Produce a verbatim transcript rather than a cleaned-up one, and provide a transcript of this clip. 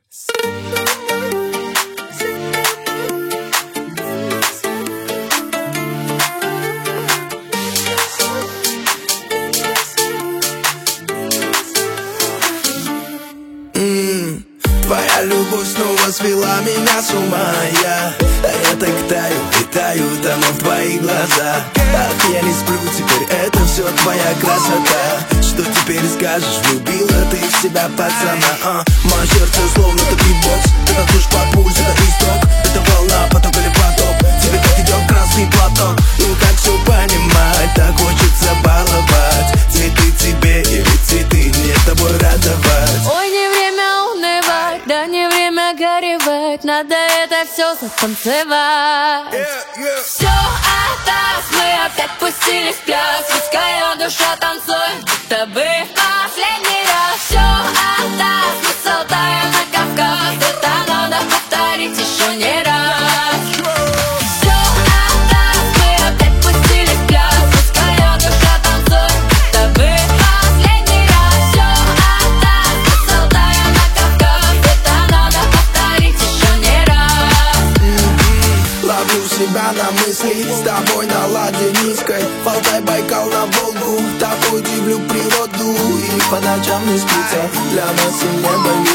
Mm. Твоя любовь снова свела меня с ума. Я, я так таю, летаю, тону в твоих глазах. Ах, я не сплю, теперь это все твоя красота. Что теперь скажешь, влюбила ты в себя пацана, а? Мое сердце словно это битбокс. Это душ под пульс, это исток. Это волна, поток или потоп. Тебе как идет красный платок. Ну как все понимать, так хочется баловать. Цветы тебе или цветы мне тобой радовать. Ой, не время унывать, да не время горевать. Надо это все затанцевать. yeah, yeah. Все от мы опять пустили в пляс. Пускай душа танцует, будто бы в последний раз. Все от мы с Алтая на Кавказ. Это надо повторить еще не раз. Все от мы опять пустили в пляс. Пускай душа танцует, будто бы в последний раз. Все от мы с Алтая на Кавказ. Это надо повторить еще не раз. Mm-hmm. Ловлю себя на мысли, с тобой на ладе низкой. Алтай, Байкал на Волгу, тобой удивлю природу. И по ночам не спится, для нас и небо